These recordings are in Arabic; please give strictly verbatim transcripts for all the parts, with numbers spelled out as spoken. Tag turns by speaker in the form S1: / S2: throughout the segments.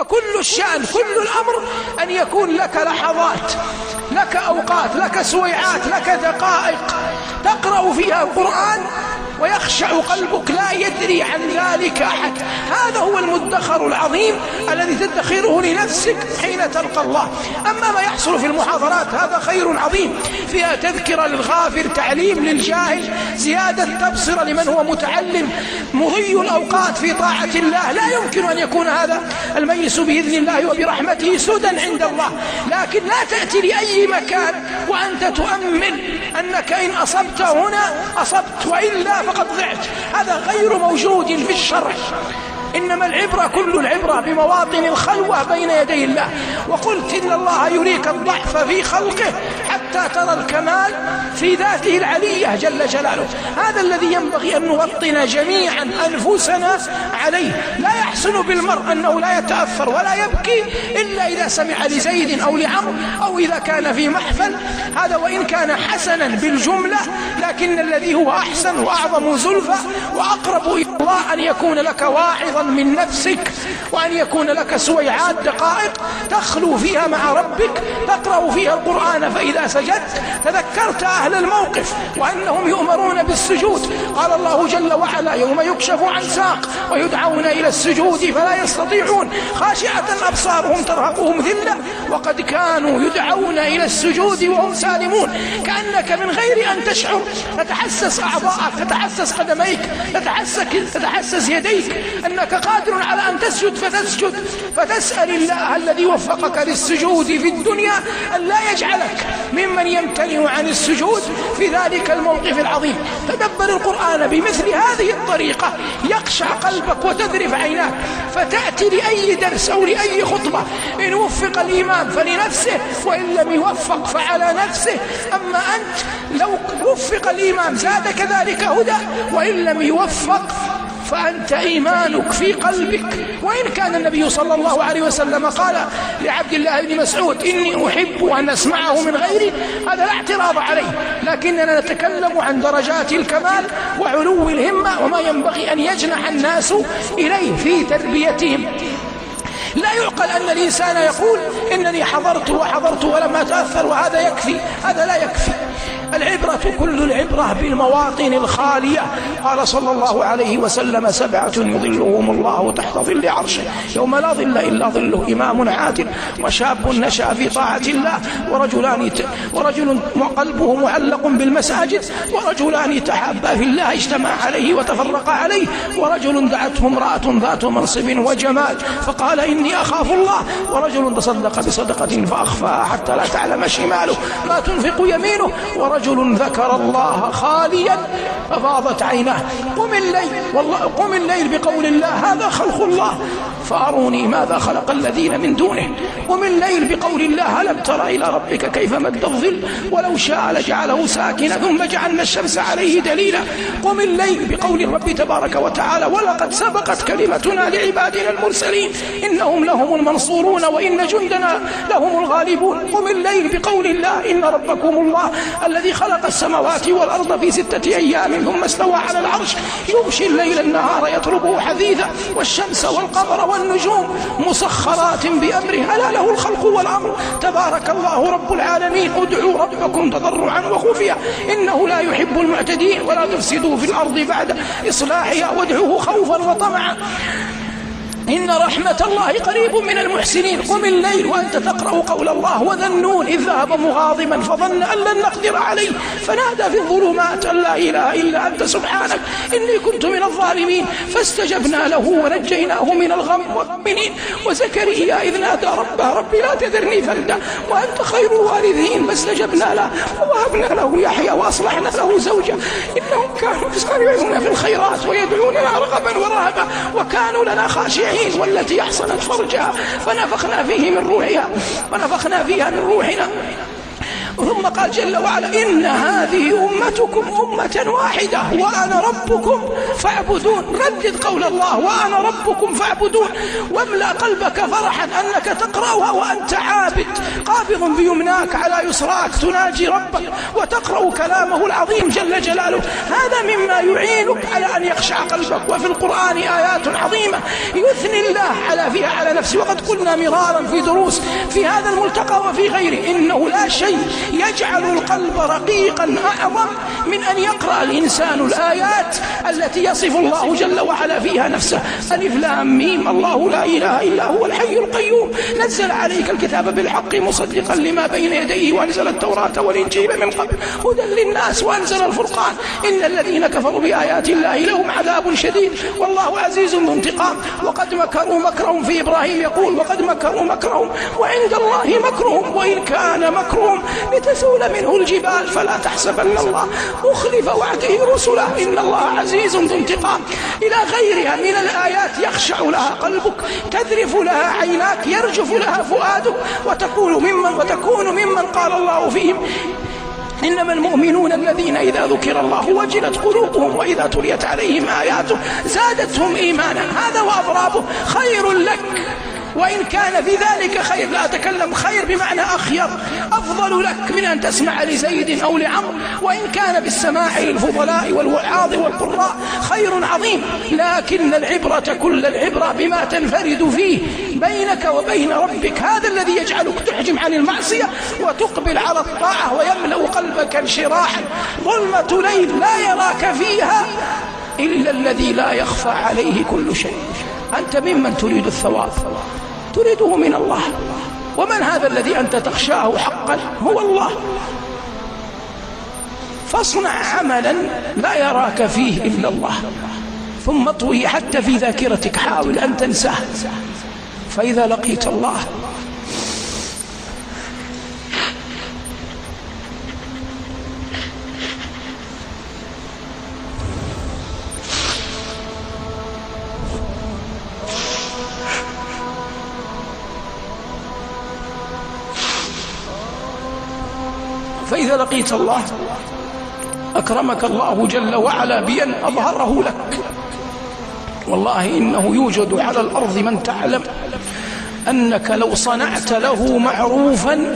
S1: فكل الشأن كل الأمر أن يكون لك لحظات، لك أوقات، لك سويعات، لك دقائق تقرأ فيها القرآن ويخشع قلبك لا يدري عن ذلك أحد. هذا هو المدخر العظيم الذي تدخره لنفسك حين تلقى الله. أما ما يحصل في المحاضرات هذا خير عظيم، فيها تذكرة للغافر، تعليم للجاهل، زيادة تبصرة لمن هو متعلم، مضي الأوقات في طاعة الله. لا يمكن أن يكون هذا المجلس بإذن الله وبرحمته سدى عند الله، لكن لا تأتي لأي مكان وأنت تؤمن أنك إن أصبت هنا أصبت وإلا فقد ضعت. هذا غير موجود في الشرع. إنما العبرة كل العبرة بمواطن الخلوة بين يدي الله. وقلت إن الله يريك الضعف في خلقه حتى ترى الكمال في ذاته العلية جل جلاله. هذا الذي ينبغي أن نوطن جميعا أنفسنا عليه. لا يحسن بالمرء أنه لا يتأثر ولا يبكي إلا إذا سمع لزيد أو لعمر أو إذا كان في محفل. هذا وإن كان حسنا بالجملة، لكن الذي هو أحسن وأعظم زلفة وأقرب إلى الله أن يكون لك واعظا من نفسك، وأن يكون لك سويعات دقائق تخلو فيها مع ربك، تقرأ فيها القرآن، فإذا سجدت تذكرت أهل الموقف وأنهم يؤمرون بالسجود. قال الله جل وعلا: يوم يكشف عن ساق ويدعون إلى السجود فلا يستطيعون خاشعة أبصارهم ترهقهم ذلة وقد كانوا يدعون إلى السجود وهم سالمون. كأنك من غير أن تشعر تتحسس أعضاءك، تتحسس قدميك، تتحسس, تتحسس يديك أنك قادر على أن تسجد فتسجد، فتسأل الله الذي وفقك للسجود في الدنيا أن لا يجعلك ممن يمتنع عن السجود في ذلك الموقف العظيم. تدبر القرآن بمثل هذه الطريقة يخشع قلبك وتذرف عيناك، فتأتي لأي درس أو لأي خطبة إن وفق الإمام فلنفسه وإن لم يوفق فعلى نفسه. أما أنت لو وفق الإمام زادك ذلك هدى، وإن لم يوفق فأنت إيمانك في قلبك. وإن كان النبي صلى الله عليه وسلم قال لعبد الله بن مسعود: إني أحب أن أسمعه من غيري، هذا لا اعتراض عليه، لكننا نتكلم عن درجات الكمال وعلو الهمة وما ينبغي أن يجنح الناس إليه في تربيتهم. لا يعقل أن الإنسان يقول: إنني حضرت وحضرت ولم أتأثر وهذا يكفي. هذا لا يكفي. العبرة كل العبرة بالمواطن الخالية. قال صلى الله عليه وسلم: سبعة يظلهم الله تحت ظل عرشه يوم لا ظل إلا ظله: إمام عادل، وشاب نشأ في طاعة الله، ورجلان ورجل قلبه معلق بالمساجد، ورجلان تحابا في الله اجتمعا عليه وتفرقا عليه، ورجل دعته امرأة ذات منصب وجمال فقال: إني أخاف الله، ورجل تصدق بصدقة فأخفاها حتى لا تعلم شماله ما تنفق يمينه، ورجل ذكر الله خاليا ففاضت عيناه. قم الليل والله قم الليل بقول الله: هذا خلق الله فأروني ماذا خلق الذين من دونه. قم الليل بقول الله: ألم تر إلى ربك كيف مد الظل ولو شاء لجعله ساكنا ثم جعلنا الشمس عليه دليلا. قم الليل بقول الرب تبارك وتعالى: ولقد سبقت كلمتنا لعبادنا المرسلين إنهم لهم المنصورون وإن جندنا لهم الغالبون. قم الليل بقول الله: إن ربكم الله الذي خلق السماوات والأرض في ستة أيام ثم استوى على العرش يغشي الليل النهار يطلبه حثيثا والشمس والقمر والنجوم مسخرات بأمره ألا له الخلق والأمر تبارك الله رب العالمين. ادعوا ربكم تضرعا وخفيا إنه لا يحب المعتدين ولا تفسدوا في الأرض بعد إصلاحها وادعوه خوفا وطمعا إن رحمة الله قريب من المحسنين. قم الليل وأنت تقرأ قول الله: وذا النون إذ ذهب مغاضبا فظن أن لن نقدر عليه فنادى في الظلمات أن لا إله إلا أنت سبحانك إني كنت من الظالمين فاستجبنا له ونجيناه من الغم والغمين. وزكريا إذ نادى ربه: ربي لا تذرني فردا وأنت خير الوارثين فاستجبنا له ووهبنا له يحيى وأصلحنا له زوجه إنهم كانوا يسارعون في الخيرات ويدعوننا رغبا ورهبا وكانوا لنا خاشعين. والتي أحصنت فرجها فنفخنا فيه من روحها ونفخنا فيها من روحنا ثم قال جل وعلا إن هذه أمتكم أمة واحدة وأنا ربكم فاعبدون. ردد قول الله وأنا ربكم فاعبدون، واملأ قلبك فرحا أنك تقرأها وأنت عابد قابض بيمناك على يسراك تناجي ربك وتقرأ كلامه العظيم جل جلاله. هذا مما يعينك على أن يخشع قلبك. وفي القرآن آيات عظيمة يثني الله على فيها على نفسه، وقد قلنا مرارا في دروس في هذا الملتقى وفي غيره إنه لا شيء يجعل القلب رقيقا أعظم من أن يقرأ الإنسان الآيات التي يصف الله جل وعلا فيها نفسه. ألف لام ميم الله لا إله إلا هو الحي القيوم نزل عليك الكتاب بالحق مصدقا لما بين يديه وأنزل التوراة والإنجيل من قبل هدى للناس وأنزل الفرقان إن الذين كفروا بآيات الله لهم عذاب شديد والله عزيز ذو انتقام. وقد مكروا مكرهم في إبراهيم يقول وقد مكروا مكرهم وعند الله مكرهم وإن كان مكرهم لتزول منه الجبال فلا تحسبن الله مخلف وعده رسله إن الله عزيز ذو انتقام. إلى غيرها من الآيات يخشع لها قلبك تذرف لها عيناك يرجف لها فؤادك وتكون ممن وتكون ممن قال الله فيهم إنما المؤمنون الذين إذا ذكر الله وجلت قلوبهم وإذا تليت عليهم آياته زادتهم إيمانا. هذا وأضرابه خير لك وإن كان في ذلك خير. لا أتكلم خير بمعنى أخير أفضل لك من أن تسمع لزيد أو لعمر، وإن كان بالسماع للفضلاء والوعاظ والقراء خير عظيم. لكن العبرة كل العبرة بما تنفرد فيه بينك وبين ربك. هذا الذي يجعلك تحجم عن المعصية وتقبل على الطاعة ويملأ قلبك انشراحا. ظلمة ليل لا يراك فيها إلا الذي لا يخفى عليه كل شيء. أنت ممن تريد الثواب تريده من الله. ومن هذا الذي أنت تخشاه حقا؟ هو الله. فاصنع عملا لا يراك فيه إلا الله ثم اطوي حتى في ذاكرتك حاول أن تنساه. فإذا لقيت الله فإذا لقيت الله أكرمك الله جل وعلا بأن أظهره لك. والله إنه يوجد على الأرض من تعلم أنك لو صنعت له معروفا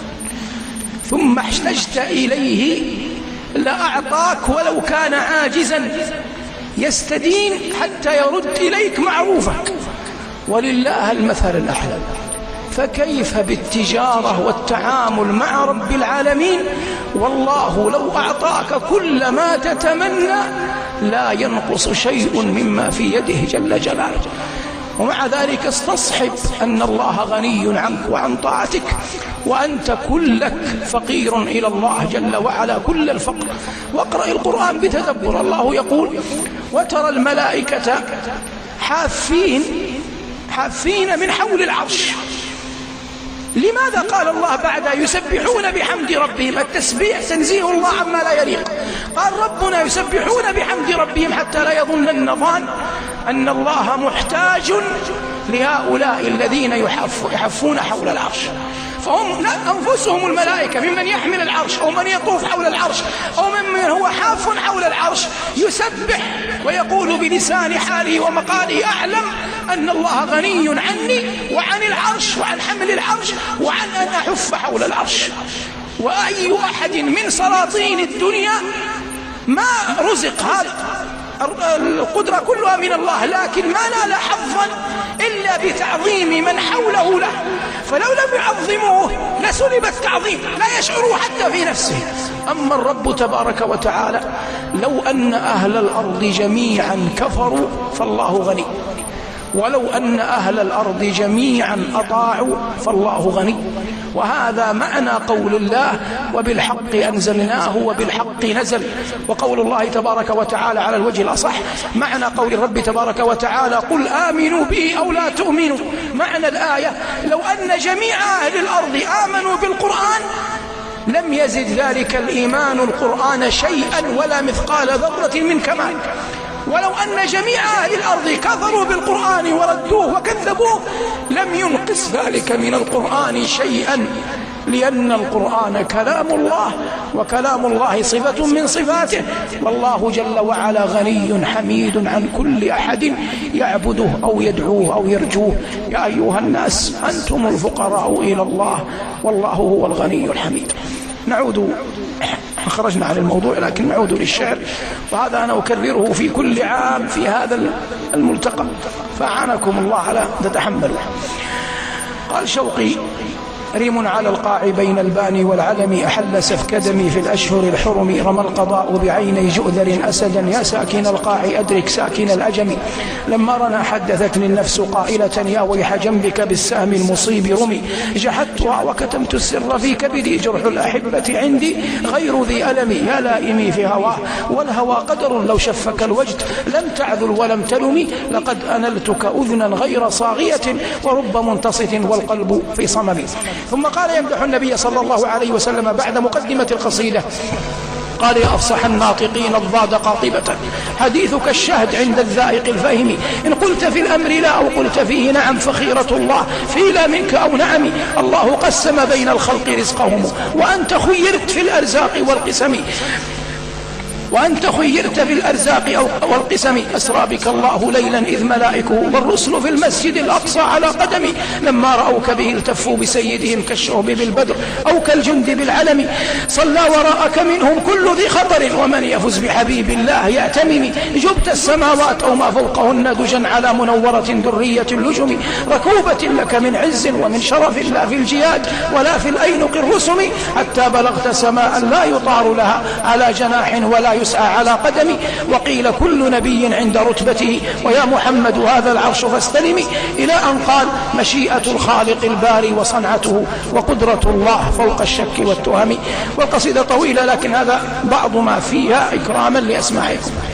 S1: ثم احتجت إليه لأعطاك ولو كان عاجزا يستدين حتى يرد إليك معروفك. ولله المثل الأعلى. فكيف بالتجارة والتعامل مع رب العالمين؟ والله لو أعطاك كل ما تتمنى لا ينقص شيء مما في يده جل جلاله. ومع ذلك استصحب أن الله غني عنك وعن طاعتك وأنت كلك فقير إلى الله جل وعلا كل الفقر. واقرأ القرآن بتدبر. الله يقول وترى الملائكة حافين حافين من حول العرش. لماذا قال الله بعد يسبحون بحمد ربهم؟ التسبيح تنزيه الله عما لا يليق. قال ربنا يسبحون بحمد ربهم حتى لا يظن النظان أن الله محتاج لهؤلاء الذين يحفون حول العرش. فهم أنفسهم الملائكة ممن يحمل العرش أو من يطوف حول العرش أو ممن هو حاف حول العرش يسبح ويقول بلسان حاله ومقاله أعلم أن الله غني عني وعن العرش وعن حمل العرش وعن أن أحف حول العرش. وأي أحد من سلاطين الدنيا ما رزق هذا القدرة كلها من الله لكن ما نال حظا إلا بتعظيم من حوله له. فلو لم يعظموه لسلب التعظيم لا يشعروا حتى في نفسه. أما الرب تبارك وتعالى لو أن أهل الأرض جميعا كفروا فالله غني، ولو أن أهل الأرض جميعا أطاعوا فالله غني. وهذا معنى قول الله وبالحق أنزلناه وبالحق نزل. وقول الله تبارك وتعالى على الوجه الأصح معنى قول الرب تبارك وتعالى قل آمنوا به أو لا تؤمنوا. معنى الآية لو أن جميع أهل الأرض آمنوا بالقرآن لم يزد ذلك الإيمان القرآن شيئا ولا مثقال ذرة من كمال. ولو أن جميع أهل الأرض كفروا بالقرآن وردوه وكذبوه لم ينقص ذلك من القرآن شيئا لأن القرآن كلام الله، وكلام الله صفة من صفاته، والله جل وعلا غني حميد عن كل أحد يعبده أو يدعوه أو يرجوه. يا أيها الناس أنتم الفقراء إلى الله والله هو الغني الحميد. نعود، خرجنا عن الموضوع لكن نعود للشعر، وهذا أنا أكرره في كل عام في هذا الملتقى، فأعانكم الله على تتحملوا. قال شوقي: ريم على القاع بين الباني والعلم، أحل سفك دمي في الأشهر الحرم، رمى القضاء بعيني جؤذر أسدا، يا ساكن القاع أدرك ساكن الأجم. لما رنا حدثتني النفس قائلة، يا ويح جنبك بالسهم المصيب رمي، جحدتها وكتمت السر في كبدي، جرح الأحبة عندي غير ذي ألم، يا لائمي في هواه والهوى قدر، لو شفك الوجد لم تعذل ولم تلمي، لقد أنلتك أذنا غير صاغية، ورب منتصت والقلب في صمم. ثم قال يمدح النبي صلى الله عليه وسلم بعد مقدمة القصيدة، قال: يا أفصح الناطقين الضاد قاطبة، حديثك الشهد عند الذائق الفهم، إن قلت في الأمر لا أو قلت فيه نعم، فخيرة الله في لا منك أو نعم، الله قسم بين الخلق رزقهم، وأنت خيرت في الأرزاق والقسم، وأنت خيرت في الأرزاق والقسم، أسرى بك الله ليلا إذ ملائكه والرسل في المسجد الأقصى على قدمي، لما رأوك به التفوا بسيدهم كالشعب بالبدر أو كالجند بالعلم، صلى وراءك منهم كل ذي خطر، ومن يفز بحبيب الله يأتمم، جبت السماوات أو ما فوقهن دجا على منورة درية اللجم، ركوبة لك من عز ومن شرف، لا في الجياد ولا في الأينق الرسم، حتى بلغت سماء لا يطار لها على جناح ولا يسعى على قدمي، وقيل كل نبي عند رتبته، ويا محمد هذا العرش فاستلمي، إلى أن قال: مشيئة الخالق الباري وصنعته، وقدرة الله فوق الشك والتهم. والقصيدة طويلة لكن هذا بعض ما فيها إكراما لأسماعكم.